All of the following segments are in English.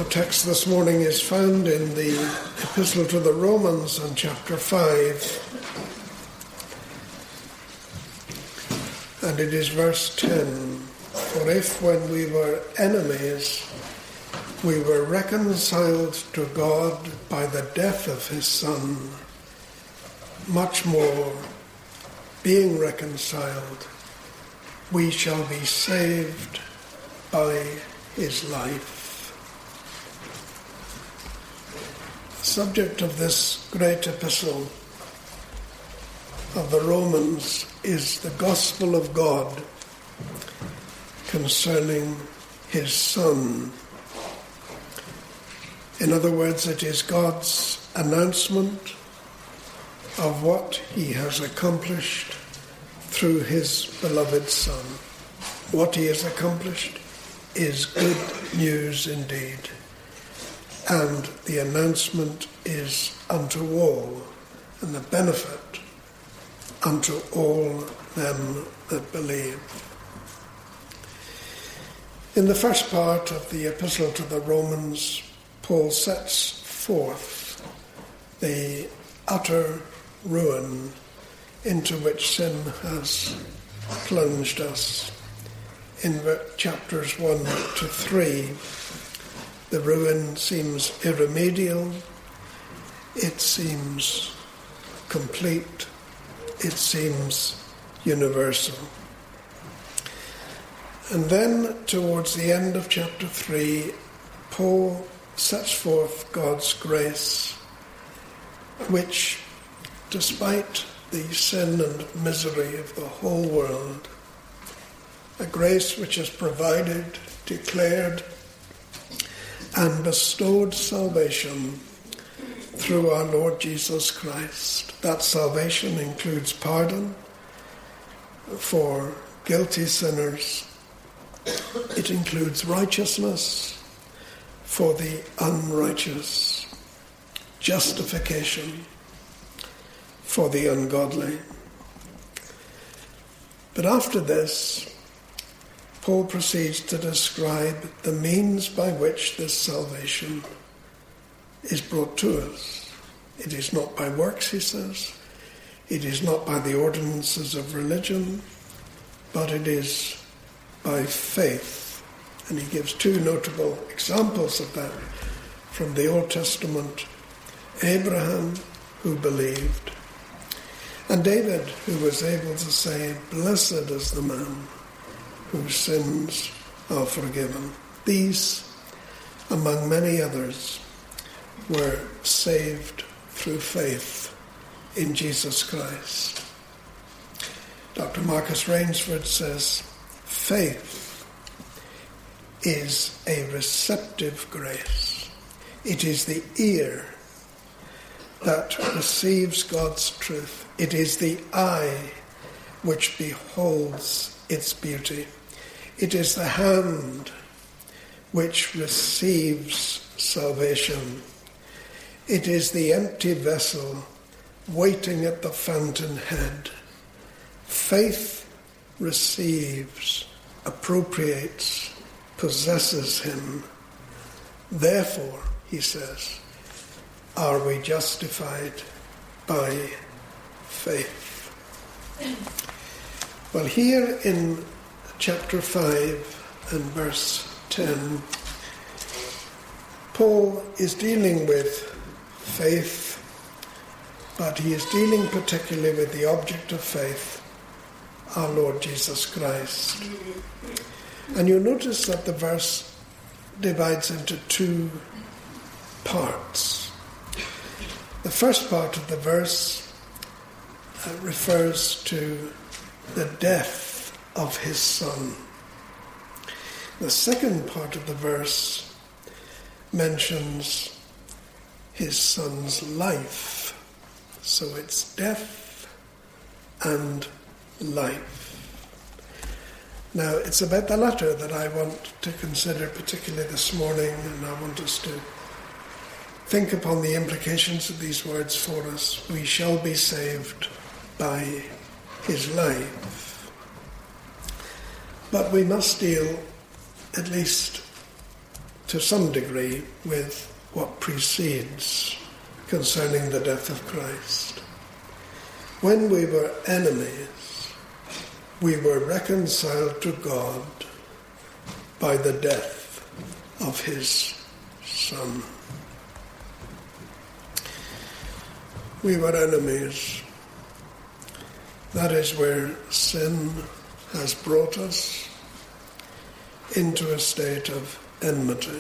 Our text this morning is found in the Epistle to the Romans in chapter 5, and it is verse 10. For if when we were enemies, we were reconciled to God by the death of his Son, much more, being reconciled, we shall be saved by his life. The subject of this great epistle of the Romans is the gospel of God concerning his Son. In other words, it is God's announcement of what he has accomplished through his beloved Son. What he has accomplished is good news indeed, and the announcement is unto all, and the benefit unto all them that believe. In the first part of the Epistle to the Romans, Paul sets forth the utter ruin into which sin has plunged us. In chapters 1 to 3, the ruin seems irremediable, it seems complete, it seems universal. And then towards the end of chapter 3, Paul sets forth God's grace, which, despite the sin and misery of the whole world, a grace which has provided, declared, and bestowed salvation through our Lord Jesus Christ. That salvation includes pardon for guilty sinners. It includes righteousness for the unrighteous, justification for the ungodly. But after this, Paul proceeds to describe the means by which this salvation is brought to us. It is not by works, he says. It is not by the ordinances of religion, but it is by faith. And he gives two notable examples of that from the Old Testament: Abraham, who believed, and David, who was able to say, "Blessed is the man whose sins are forgiven." These, among many others, were saved through faith in Jesus Christ. Dr. Marcus Rainsford says, faith is a receptive grace. It is the ear that receives God's truth. It is the eye which beholds its beauty. It is the hand which receives salvation. It is the empty vessel waiting at the fountainhead. Faith receives, appropriates, possesses him. Therefore, he says, are we justified by faith. Well, here in chapter 5 and verse 10, Paul is dealing with faith, but he is dealing particularly with the object of faith, our Lord Jesus Christ. And you notice that the verse divides into two parts. The first part of the verse refers to the death of his Son. The second part of the verse mentions his Son's life. So it's death and life. Now, it's about the latter that I want to consider particularly this morning, and I want us to think upon the implications of these words for us. We shall be saved by his life. But we must deal, at least to some degree with what precedes concerning the death of Christ. When we were enemies, we were reconciled to God by the death of his Son. We were enemies. That is where sin has brought us into a state of enmity.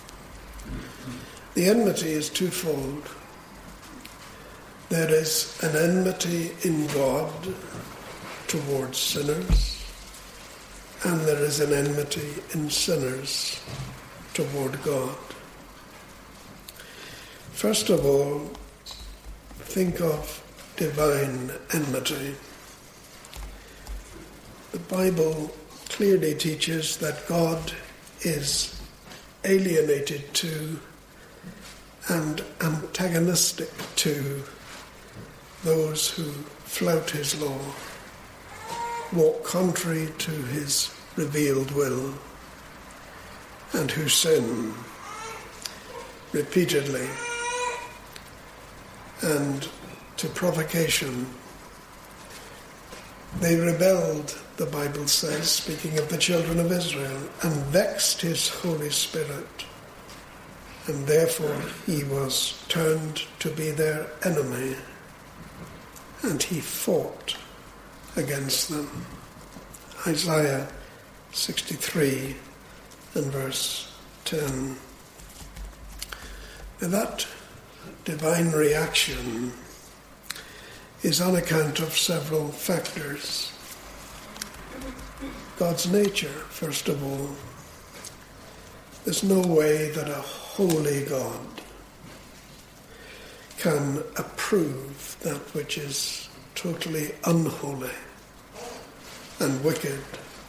The enmity is twofold. There is an enmity in God towards sinners, and there is an enmity in sinners toward God. First of all, think of divine enmity. The Bible clearly teaches that God is alienated to and antagonistic to those who flout his law, walk contrary to his revealed will, and who sin repeatedly and to provocation. They rebelled, the Bible says, speaking of the children of Israel, and vexed his Holy Spirit. And therefore he was turned to be their enemy, and he fought against them. Isaiah 63 and verse 10. And that divine reaction is on account of several factors. God's nature, first of all. There's no way that a holy God can approve that which is totally unholy and wicked.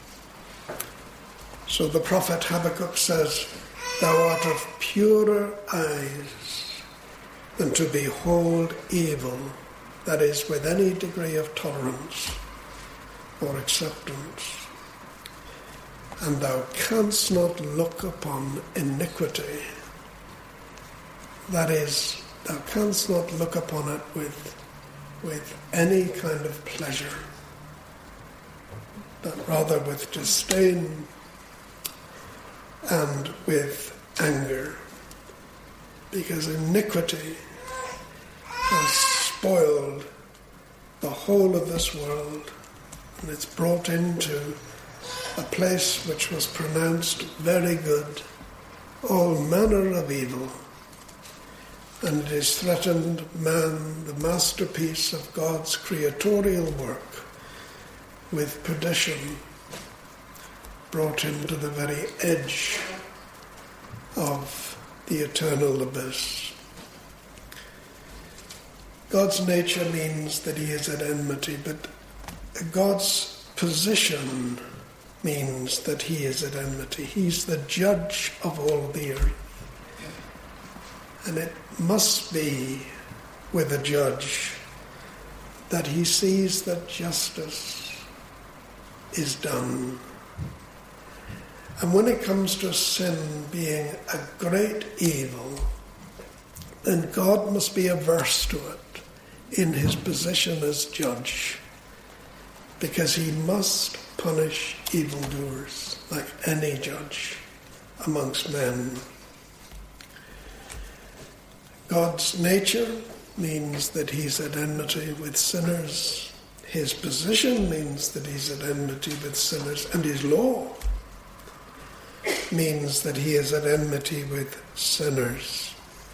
So the prophet Habakkuk says, "Thou art of purer eyes than to behold evil," that is, with any degree of tolerance or acceptance. "And thou canst not look upon iniquity," that is, thou canst not look upon it with any kind of pleasure, but rather with disdain and with anger, because iniquity has spoiled the whole of this world, and it's brought into a place which was pronounced very good, all manner of evil, and it has threatened man, the masterpiece of God's creatorial work, with perdition, brought him to the very edge of the eternal abyss. God's nature means that he is at enmity, but God's position means that he is at enmity. He's the judge of all the earth. And it must be with a judge that he sees that justice is done. And when it comes to sin being a great evil, then God must be averse to it in his position as judge, because he must punish evildoers like any judge amongst men. God's nature means that he's at enmity with sinners. His position means that he's at enmity with sinners, and his law means that he is at enmity with sinners.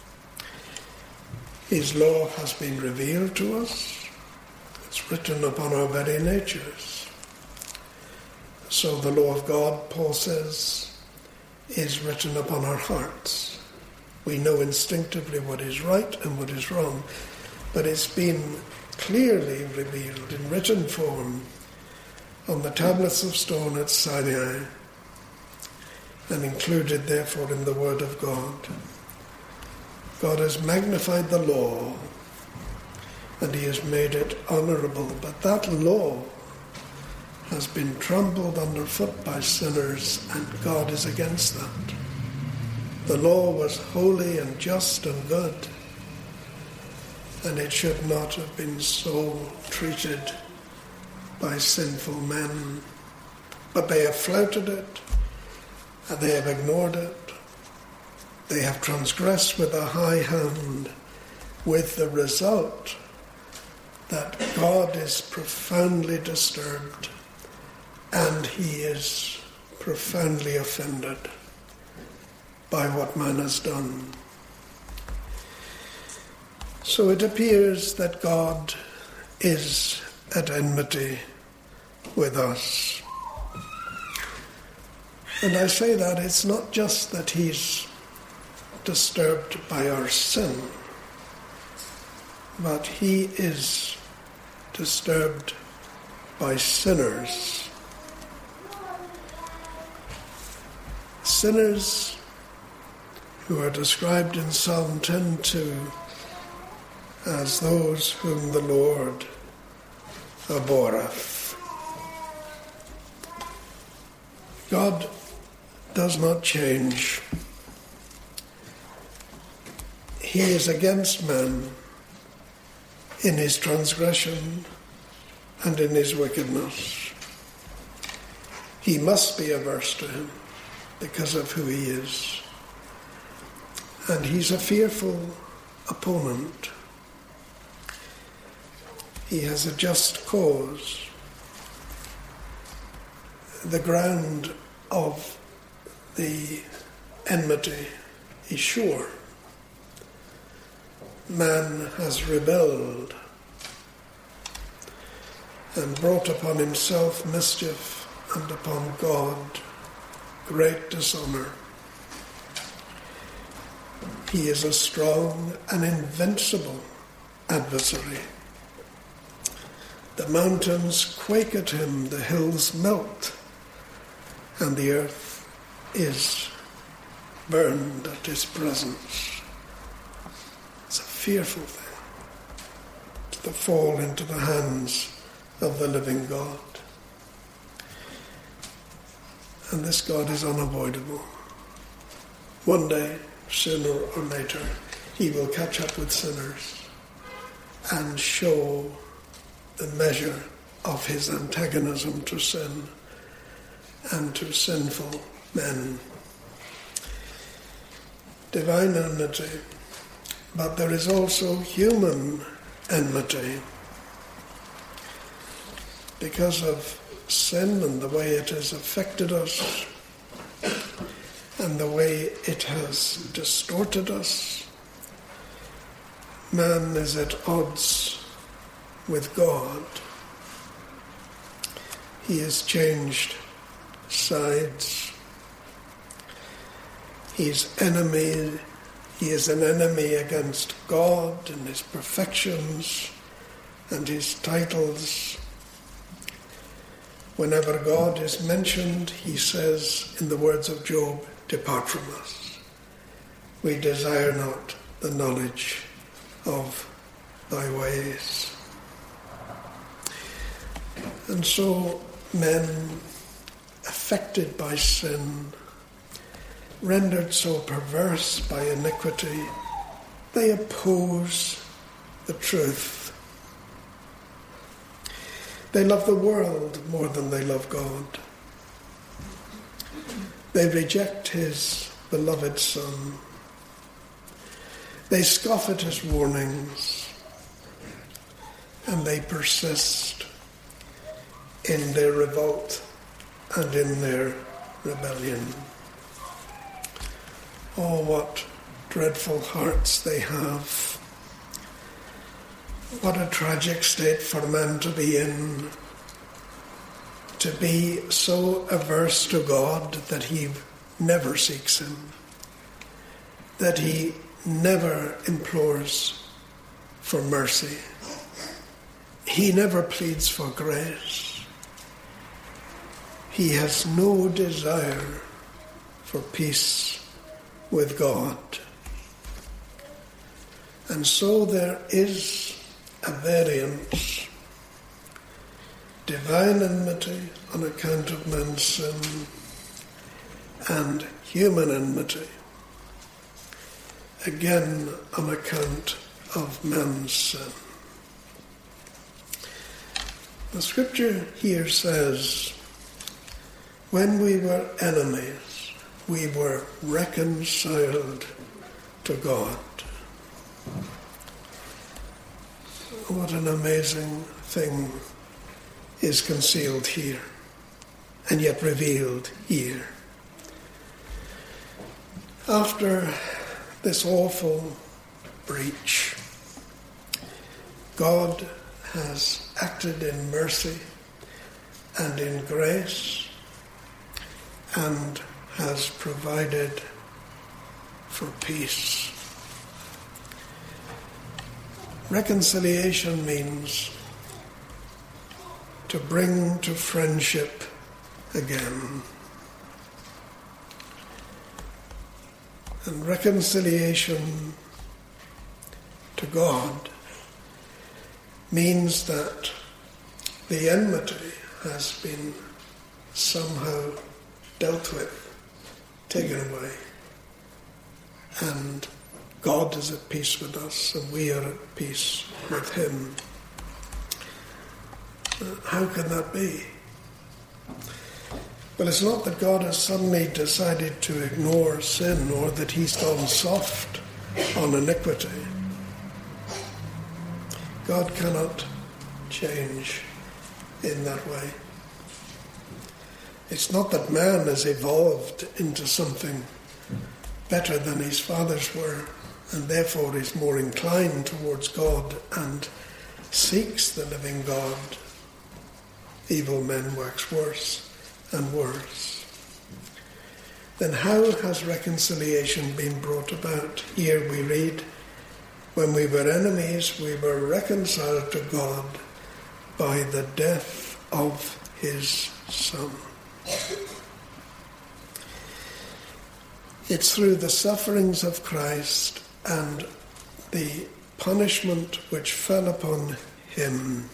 His law has been revealed to us. It's written upon our very natures. So the law of God, Paul says, is written upon our hearts. We know instinctively what is right and what is wrong, but it's been clearly revealed in written form on the tablets of stone at Sinai, and included therefore in the Word of God. God has magnified the law, and he has made it honourable, but that law has been trampled underfoot by sinners, and God is against that. The law was holy and just and good, and it should not have been so treated by sinful men. But they have flouted it, and they have ignored it. They have transgressed with a high hand, with the result that God is profoundly disturbed and he is profoundly offended by what man has done. So it appears that God is at enmity with us. And I say that it's not just that he's disturbed by our sin, but he is disturbed by sinners. Sinners who are described in Psalm 10:2 as those whom the Lord abhorreth. God does not change. He is against man in his transgression and in his wickedness. He must be averse to him because of who he is. And he's a fearful opponent. He has a just cause. The ground of the enmity is sure. Man has rebelled and brought upon himself mischief and upon God great dishonour. He is a strong and invincible adversary. The mountains quake at him, the hills melt, and the earth is burned at his presence. It's a fearful thing to fall into the hands of the living God. And this God is unavoidable. One day, sooner or later, he will catch up with sinners and show the measure of his antagonism to sin and to sinful men. Divine enmity, but there is also human enmity. Because of sin and the way it has affected us and the way it has distorted us, man is at odds with God. He has changed sides. He is an enemy against God and his perfections and his titles. Whenever God is mentioned, he says, in the words of Job, "Depart from us. We desire not the knowledge of thy ways." And so men affected by sin, rendered so perverse by iniquity, they oppose the truth. They love the world more than they love God. They reject his beloved Son. They scoff at his warnings, and they persist in their revolt and in their rebellion. Oh, what dreadful hearts they have. What a tragic state for man to be in, to be so averse to God that he never seeks him, that he never implores for mercy. He never pleads for grace. He has no desire for peace with God. And so there is a variance. Divine enmity on account of man's sin, and human enmity again on account of man's sin. The scripture here says, when we were enemies, we were reconciled to God. What an amazing thing is concealed here, and yet revealed here. After this awful breach, God has acted in mercy and in grace and has provided for peace. Reconciliation means to bring to friendship again. And reconciliation to God means that the enmity has been somehow dealt with, taken away, and God is at peace with us and we are at peace with him. How can that be? Well, it's not that God has suddenly decided to ignore sin or that he's gone soft on iniquity. God cannot change in that way. It's not that man has evolved into something better than his fathers were and therefore is more inclined towards God and seeks the living God. Evil men wax worse and worse. Then how has reconciliation been brought about? Here we read, when we were enemies, we were reconciled to God by the death of his Son. It's through the sufferings of Christ and the punishment which fell upon him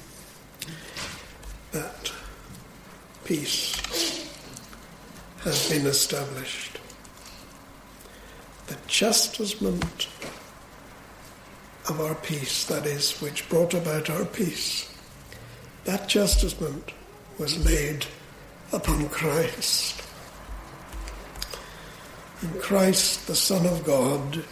that peace has been established. The chastisement of our peace, that is, which brought about our peace, that chastisement was laid upon Christ. And Christ, the Son of God,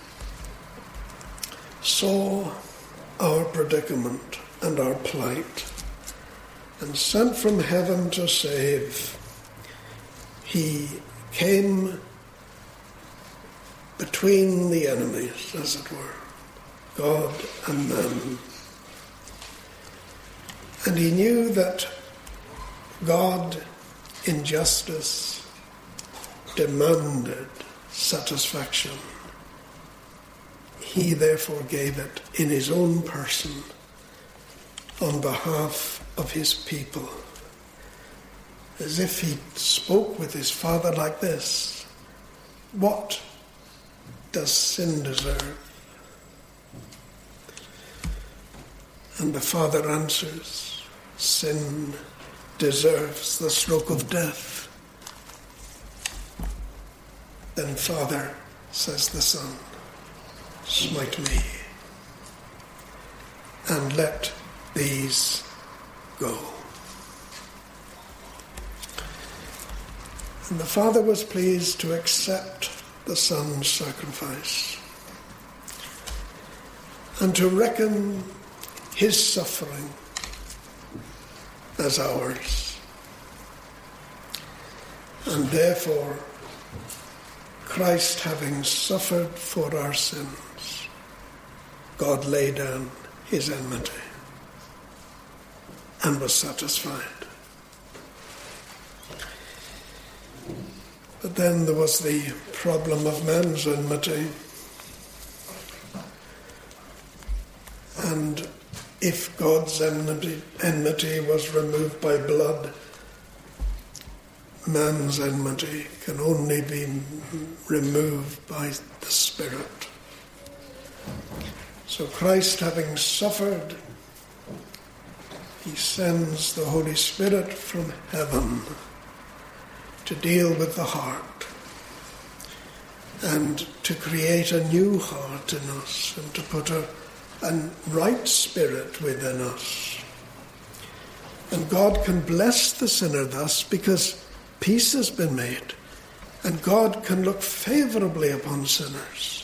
saw our predicament and our plight and sent from heaven to save. He came between the enemies, as it were, God and man. And he knew that God, in justice, demanded satisfaction. He therefore gave it in his own person on behalf of his people, as if he spoke with his Father like this: what does sin deserve? And the Father answers, sin deserves the stroke of death. Then, Father, says the Son, smite me and let these go. And the Father was pleased to accept the Son's sacrifice and to reckon his suffering as ours. And therefore, Christ having suffered for our sins, God laid down his enmity and was satisfied. But then there was the problem of man's enmity. And if God's enmity was removed by blood, man's enmity can only be removed by the Spirit. So Christ, having suffered, he sends the Holy Spirit from heaven to deal with the heart and to create a new heart in us and to put a right spirit within us. And God can bless the sinner thus because peace has been made, and God can look favourably upon sinners.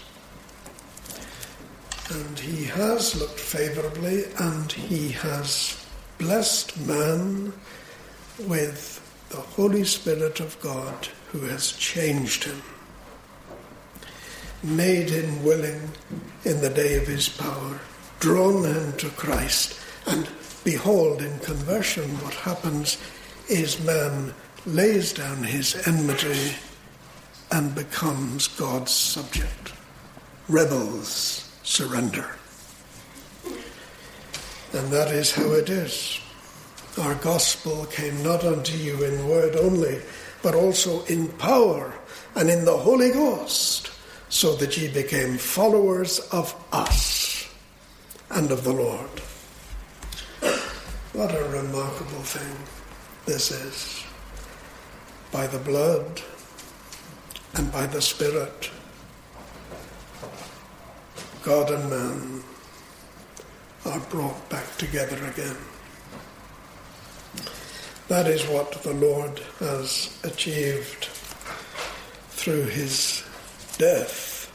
And he has looked favourably, and he has blessed man with the Holy Spirit of God, who has changed him, made him willing in the day of his power, drawn him to Christ. And behold, in conversion, what happens is man lays down his enmity and becomes God's subject. Rebels surrender. And that is how it is. Our gospel came not unto you in word only, but also in power and in the Holy Ghost, so that ye became followers of us and of the Lord. What a remarkable thing this is. By the blood and by the Spirit, God and man are brought back together again. That is what the Lord has achieved through his death.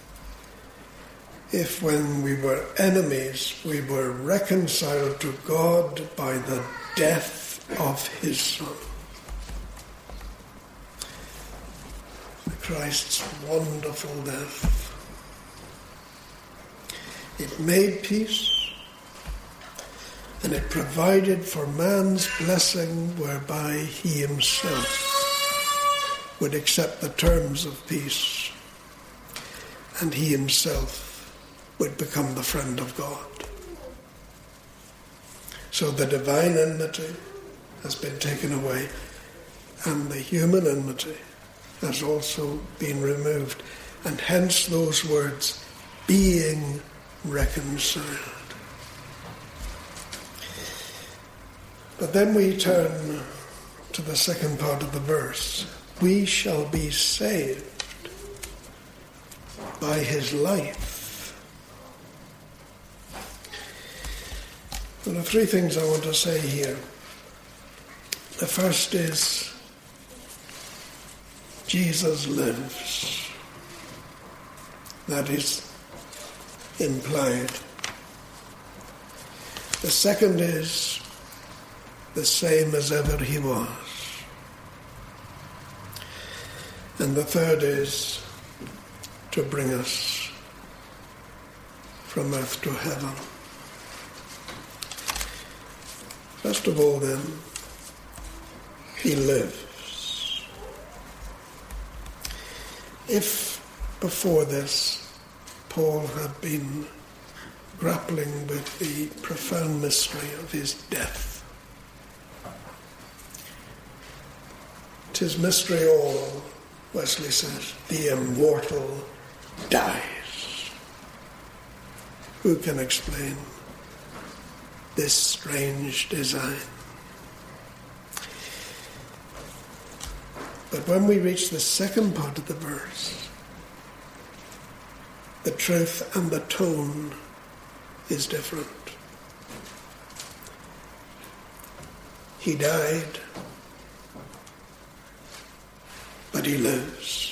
If when we were enemies, we were reconciled to God by the death of his Son. Christ's wonderful death. It made peace, and it provided for man's blessing whereby he himself would accept the terms of peace, and he himself would become the friend of God. So the divine enmity has been taken away, and the human enmity has also been removed, and hence those words, being reconciled. But then we turn to the second part of the verse. We shall be saved by his life. There are three things I want to say here. The first is Jesus lives. That is implied. The second is the same as ever he was. And the third is to bring us from earth to heaven. First of all, then, he lives. If before this Paul had been grappling with the profound mystery of his death, 'tis mystery all, Wesley says, the immortal dies. Who can explain this strange design? But when we reach the second part of the verse, the truth and the tone is different. He died, but he lives.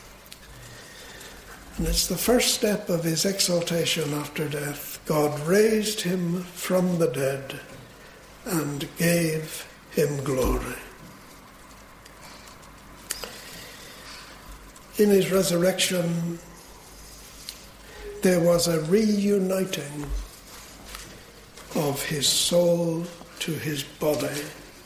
And it's the first step of his exaltation after death. God raised him from the dead and gave him glory. In his resurrection, there was a reuniting of his soul to his body.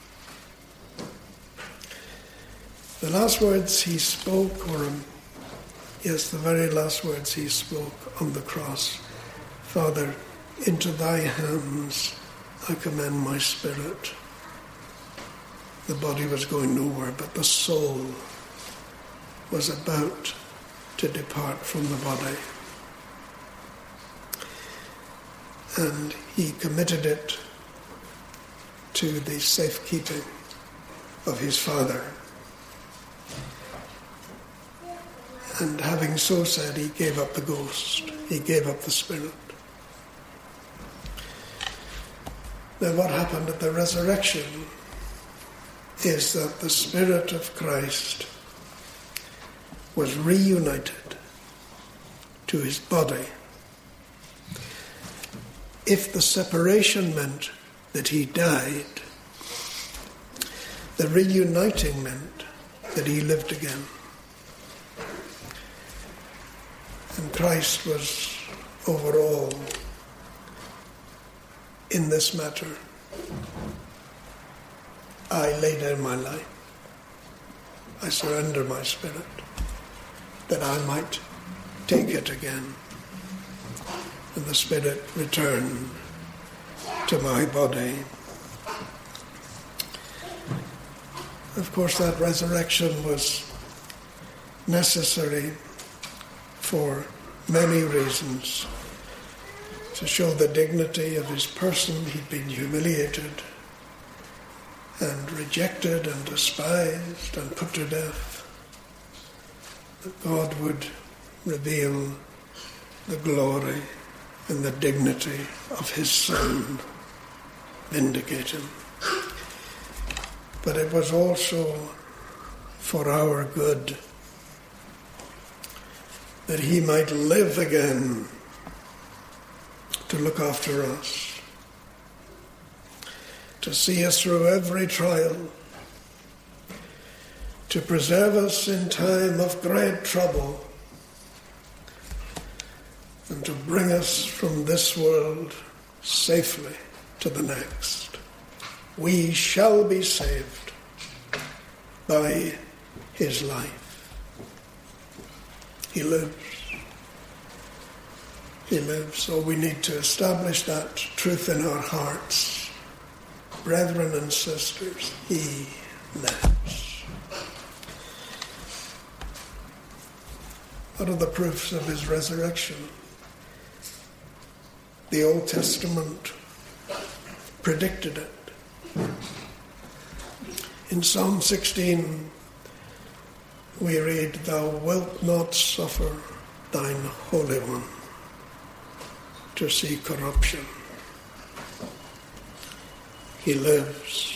The last words he spoke, the very last words he spoke on the cross, Father, into thy hands I commend my spirit. The body was going nowhere, but the soul was about to depart from the body. And he committed it to the safekeeping of his Father. And having so said, he gave up the ghost. He gave up the spirit. Now what happened at the resurrection is that the Spirit of Christ was reunited to his body. If the separation meant that he died, the reuniting meant that he lived again. And Christ was overall in this matter. I lay down my life. I surrender my spirit that I might take it again. And the spirit returned to my body. Of course, that resurrection was necessary for many reasons. To show the dignity of his person. He'd been humiliated and rejected and despised and put to death. That God would reveal the glory and the dignity of his Son, vindicate him. But it was also for our good, that he might live again to look after us, to see us through every trial, to preserve us in time of great trouble, and to bring us from this world safely to the next. We shall be saved by his life. He lives. He lives. So we need to establish that truth in our hearts. Brethren and sisters, he lives. What are the proofs of his resurrection? The Old Testament predicted it. In Psalm 16, we read, "Thou wilt not suffer thine Holy One to see corruption." He lives.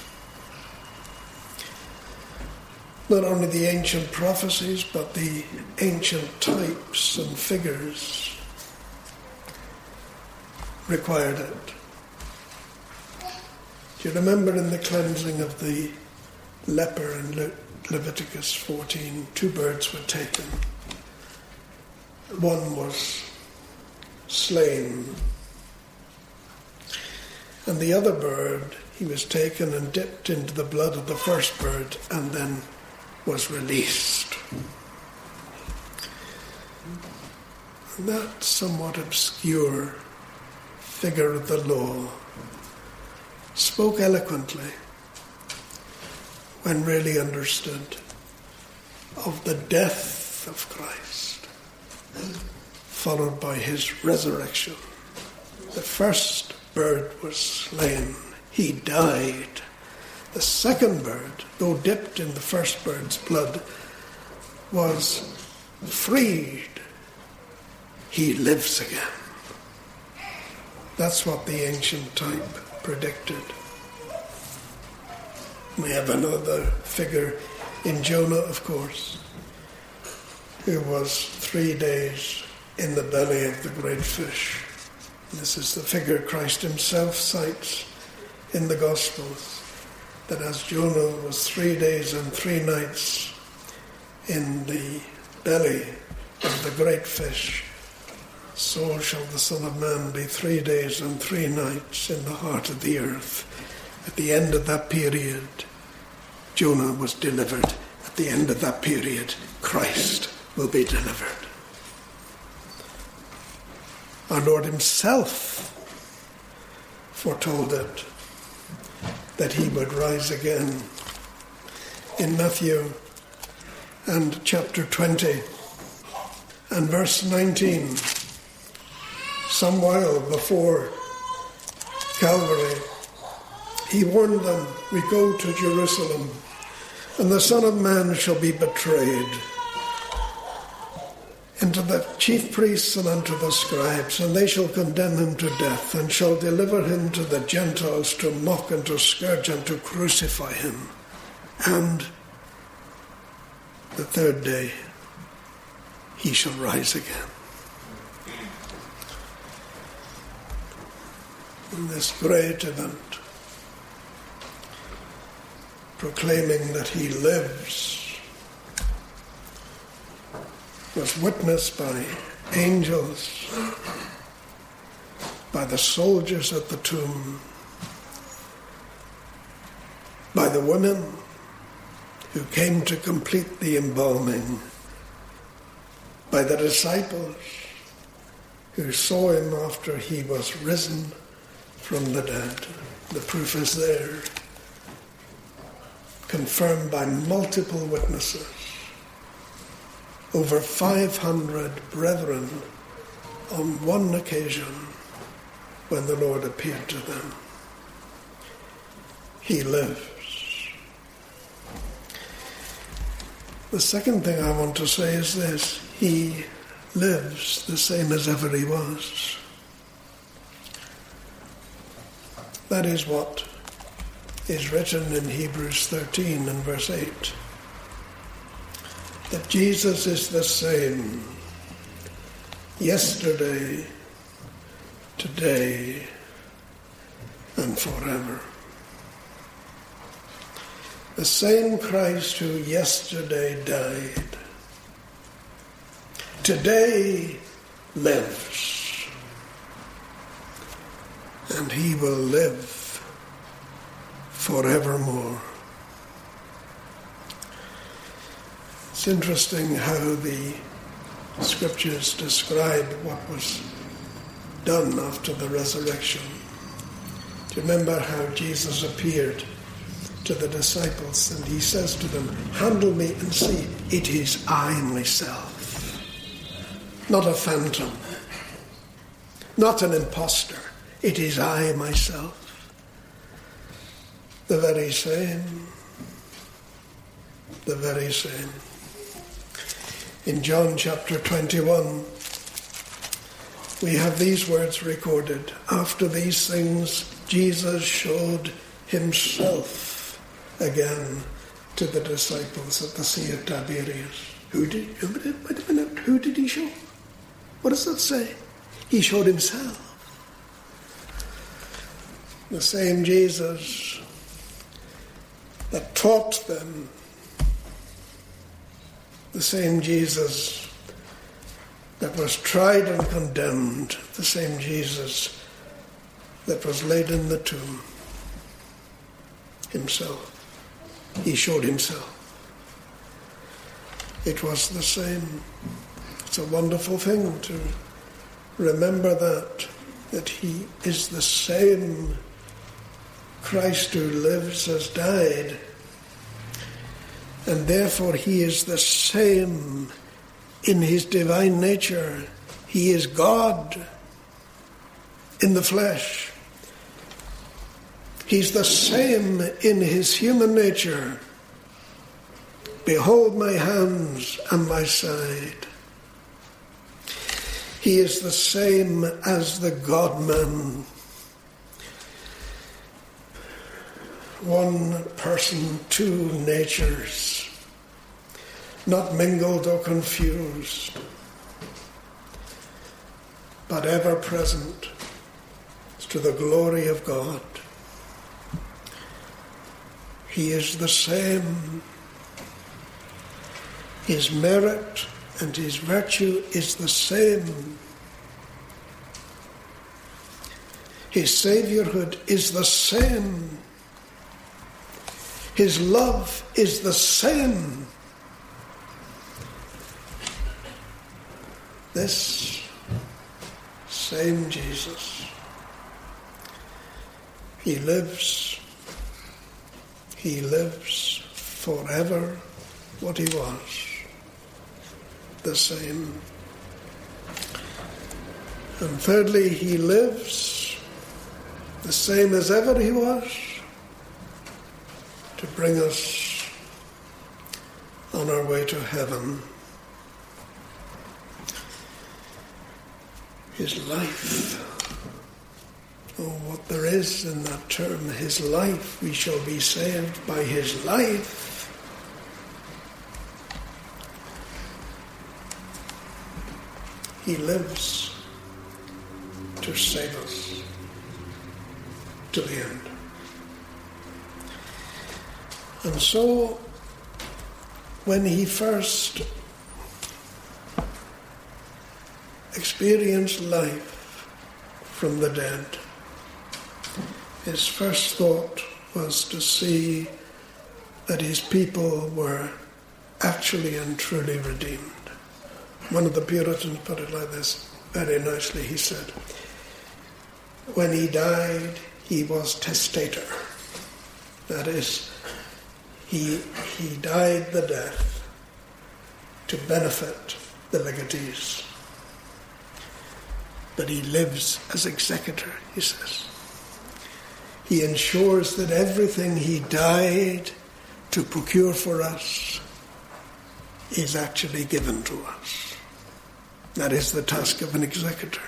Not only the ancient prophecies, but the ancient types and figures required it. Do you remember in the cleansing of the leper in Leviticus 14, 2 birds were taken. One was slain. And the other bird, he was taken and dipped into the blood of the first bird and then was released. And that somewhat obscure figure of the law spoke eloquently, when really understood, of the death of Christ, followed by his resurrection. The first bird was slain. He died. The second bird, though dipped in the first bird's blood, was freed. He lives again. That's what the ancient type predicted. We have another figure in Jonah, of course, who was 3 days in the belly of the great fish. This is the figure Christ himself cites in the Gospels, that as Jonah was 3 days and 3 nights in the belly of the great fish, so shall the Son of Man be 3 days and 3 nights in the heart of the earth. At the end of that period, Jonah was delivered. At the end of that period, Christ will be delivered. Our Lord himself foretold it, that he would rise again. In Matthew and chapter 20 and verse 19, some while before Calvary, he warned them, "We go to Jerusalem, and the Son of Man shall be betrayed into the chief priests and unto the scribes, and they shall condemn him to death, and shall deliver him to the Gentiles to mock and to scourge and to crucify him. And the third day he shall rise again. In this great event, proclaiming that he lives, was witnessed by angels, by the soldiers at the tomb, by the women who came to complete the embalming, by the disciples who saw him after he was risen from the dead. The proof is there, confirmed by multiple witnesses. Over 500 brethren on one occasion when the Lord appeared to them. He lives. The second thing I want to say is this: he lives the same as ever he was. That is what is written in Hebrews 13 and verse 8. That Jesus is the same yesterday, today, and forever. The same Christ who yesterday died, today lives, and he will live forevermore. It's interesting how the scriptures describe what was done after the resurrection. Do you remember how Jesus appeared to the disciples and he says to them, "Handle me and see, it is I myself." Not a phantom, not an imposter. It is I myself. The very same. The very same. In John chapter 21, we have these words recorded. After these things, Jesus showed himself again to the disciples at the Sea of Tiberias. Wait a minute, who did he show? What does that say? He showed himself. The same Jesus that taught them, the same Jesus that was tried and condemned, the same Jesus that was laid in the tomb, himself. He showed himself. It was the same. It's a wonderful thing to remember that he is the same Christ who lives as died, and therefore he is the same in his divine nature. He is God in the flesh. He's the same in his human nature. Behold my hands and my side. He is the same as the God-man. One person, two natures, not mingled or confused, but ever present to the glory of God. He is the same. His merit and his virtue is the same. His saviourhood is the same. His love is the same. This same Jesus. He lives forever what he was. The same. And thirdly, he lives the same as ever he was, to bring us on our way to heaven. his life. Oh, what there is in that term, his life. We shall be saved by his life. He lives to save us to the end. And so, when he first experienced life from the dead, his first thought was to see that his people were actually and truly redeemed. One of the Puritans put it like this very nicely. He said, when he died, he was testator. That is, he died the death to benefit the legatees. But he lives as executor, he says. He ensures that everything he died to procure for us is actually given to us. That is the task of an executor.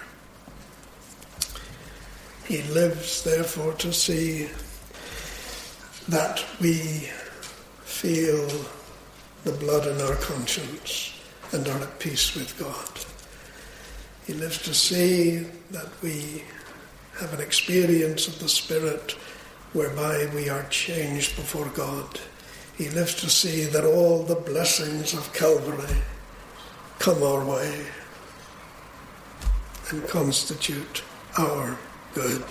He lives, therefore, to see that we feel the blood in our conscience and are at peace with God. He lives to see that we have an experience of the Spirit whereby we are changed before God. He lives to see that all the blessings of Calvary come our way and constitute our good.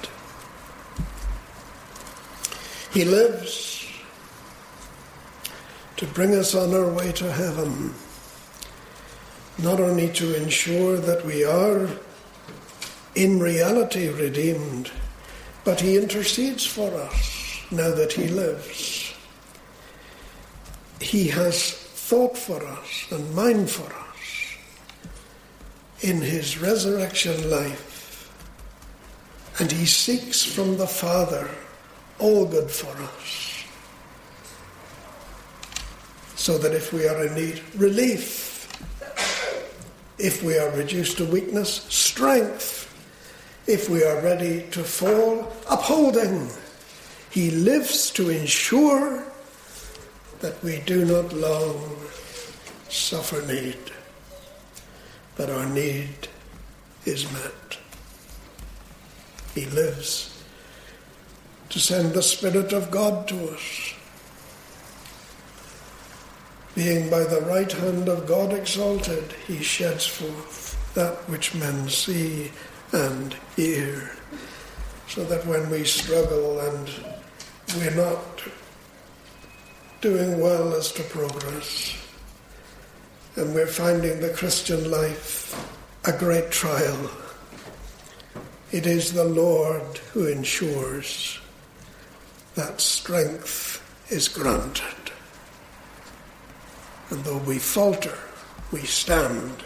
He lives to bring us on our way to heaven, not only to ensure that we are in reality redeemed, but he intercedes for us now that he lives. He has thought for us and mind for us in his resurrection life, and he seeks from the Father all good for us, so that if we are in need, relief; if we are reduced to weakness, strength; if we are ready to fall, upholding. He lives to ensure that we do not long suffer need, but our need is met. He lives to send the Spirit of God to us, being by the right hand of God exalted, he sheds forth that which men see and hear, so that when we struggle and we're not doing well as to progress, and we're finding the Christian life a great trial, it is the Lord who ensures that strength is granted. And though we falter, we stand.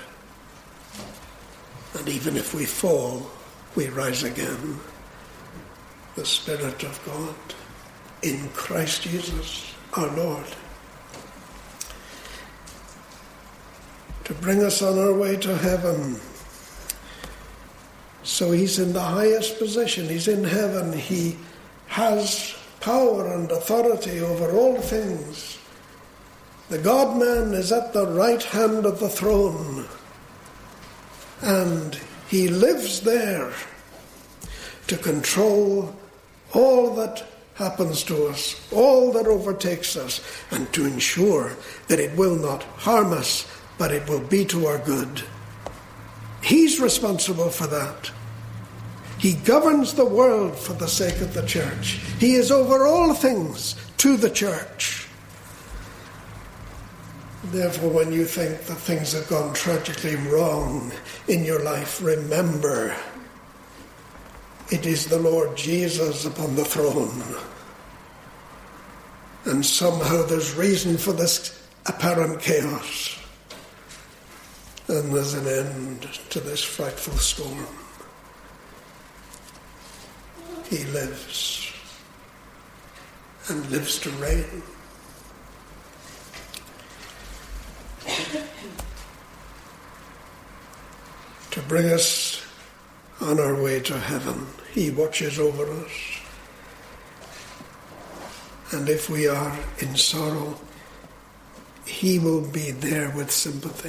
And even if we fall, we rise again. The Spirit of God in Christ Jesus our Lord, to bring us on our way to heaven. So he's in the highest position. He's in heaven. He has power and authority over all things. The God-man is at the right hand of the throne, and he lives there to control all that happens to us, all that overtakes us, and to ensure that it will not harm us, but it will be to our good. He's responsible for that. He governs the world for the sake of the church. He is over all things to the church. Therefore, when you think that things have gone tragically wrong in your life, remember, it is the Lord Jesus upon the throne. And somehow there's reason for this apparent chaos. And there's an end to this frightful storm. He lives, and lives to reign. To bring us on our way to heaven. He watches over us. And if we are in sorrow, he will be there with sympathy.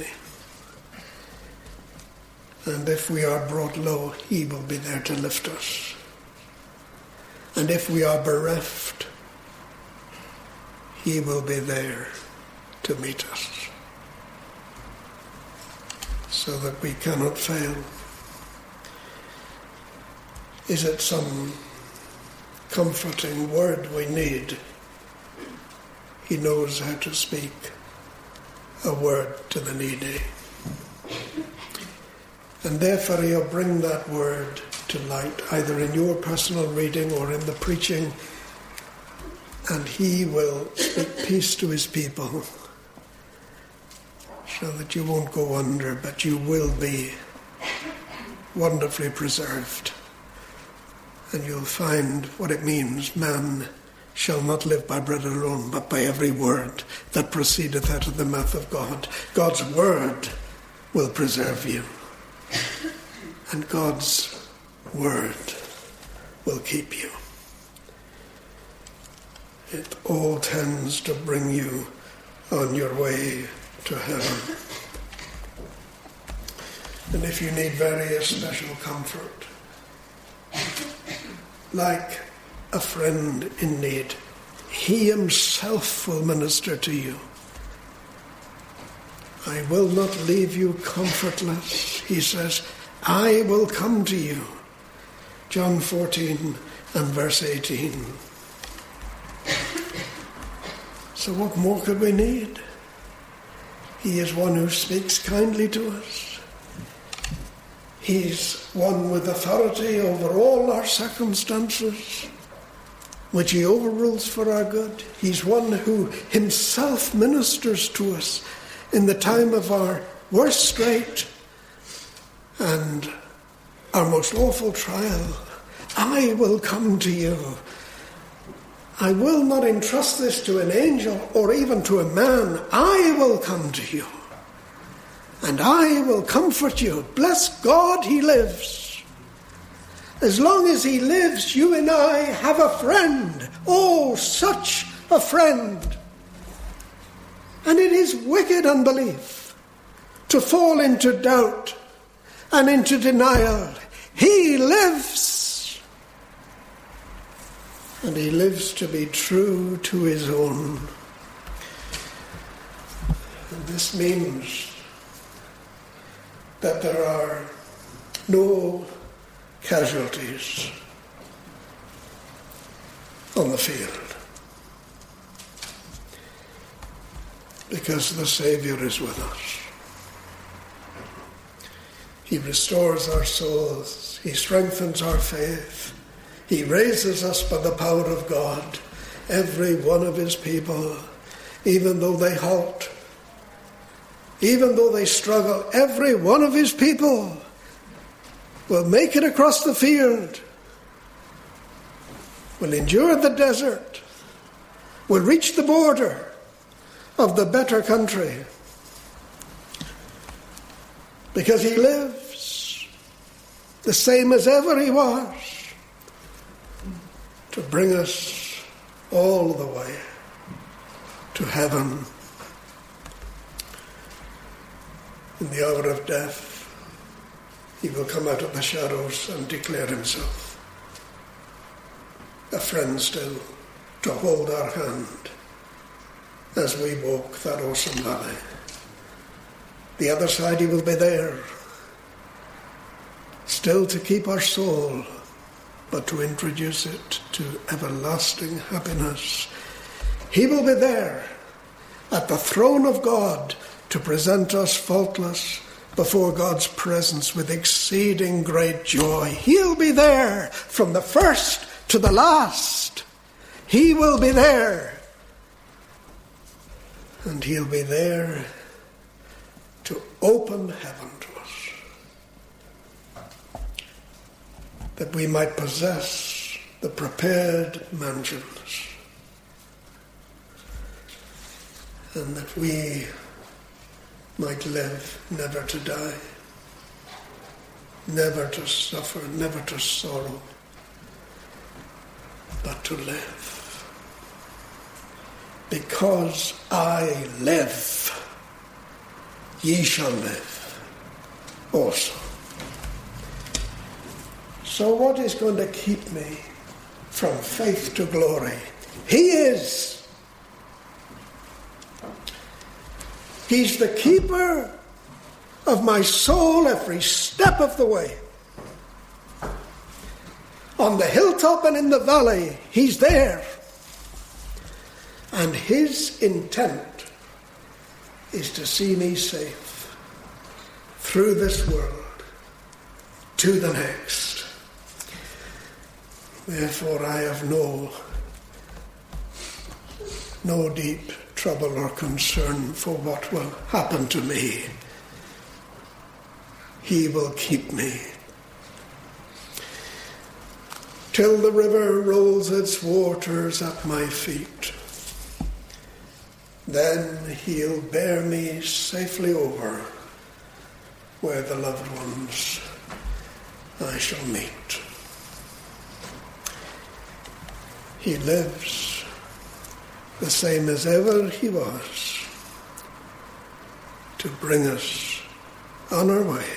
And if we are brought low, he will be there to lift us. And if we are bereft, he will be there to meet us, so that we cannot fail. Is it some comforting word we need? He knows how to speak a word to the needy. And therefore he'll bring that word to light, either in your personal reading or in the preaching, and he will speak peace to his people, so that you won't go under, but you will be wonderfully preserved. And you'll find what it means. Man shall not live by bread alone, but by every word that proceedeth out of the mouth of God. God's word will preserve you. And God's word will keep you. It all tends to bring you on your way to heaven. And if you need very special comfort, like a friend in need, he himself will minister to you. I will not leave you comfortless, he says. I will come to you. John 14 and verse 18. So what more could we need? He is one who speaks kindly to us. He's one with authority over all our circumstances, which he overrules for our good. He's one who himself ministers to us in the time of our worst strait and our most awful trial. I will come to you. I will not entrust this to an angel or even to a man. I will come to you. And I will comfort you. Bless God, he lives. As long as he lives, you and I have a friend. Oh, such a friend. And it is wicked unbelief to fall into doubt and into denial. He lives. And he lives to be true to his own. And this means that there are no casualties on the field, because the Saviour is with us. He restores our souls. He strengthens our faith. He raises us by the power of God. Every one of his people, even though they halt, even though they struggle, every one of his people will make it across the field, will endure the desert, will reach the border of the better country, because he lives the same as ever he was, to bring us all the way to heaven. In the hour of death, he will come out of the shadows and declare himself a friend still, to hold our hand as we walk that awesome valley. The other side, he will be there, still to keep our soul, but to introduce it to everlasting happiness. He will be there at the throne of God to present us faultless before God's presence with exceeding great joy. He'll be there from the first to the last. He will be there. And he'll be there to open heaven to us, that we might possess the prepared mansions, and that we might live never to die, never to suffer, never to sorrow, but to live. Because I live, ye shall live also. So what is going to keep me from faith to glory? He is. He's the keeper of my soul every step of the way. On the hilltop and in the valley, he's there. And his intent is to see me safe through this world to the next. Therefore, I have no deep trouble or concern for what will happen to me. He will keep me till the river rolls its waters at my feet. Then he'll bear me safely over where the loved ones I shall meet. He lives the same as ever he was to bring us on our way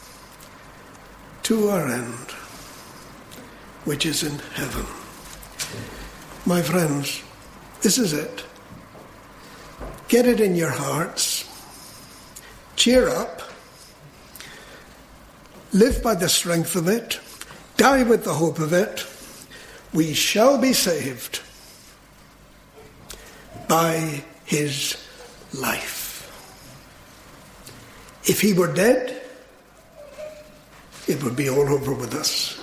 to our end, which is in heaven. My friends, this is it. Get it in your hearts. Cheer up. Live by the strength of it. Die with the hope of it. We shall be saved by his life. If he were dead, it would be all over with us.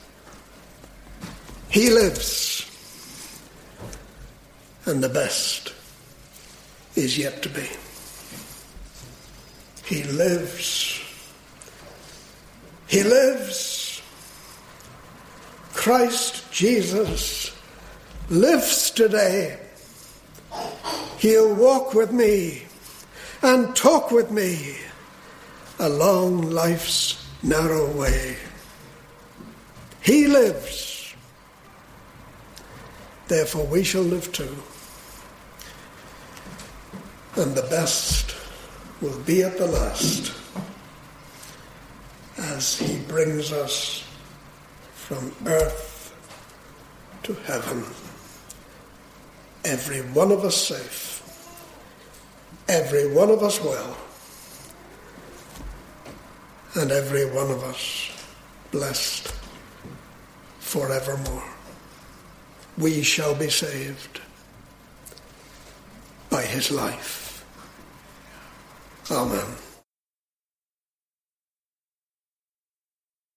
He lives, and the best is yet to be. He lives. He lives. Christ Jesus lives today. He'll walk with me and talk with me along life's narrow way. He lives. Therefore we shall live too. And the best will be at the last as he brings us from earth to heaven. Every one of us safe, every one of us well, and every one of us blessed forevermore. We shall be saved by his life. Amen.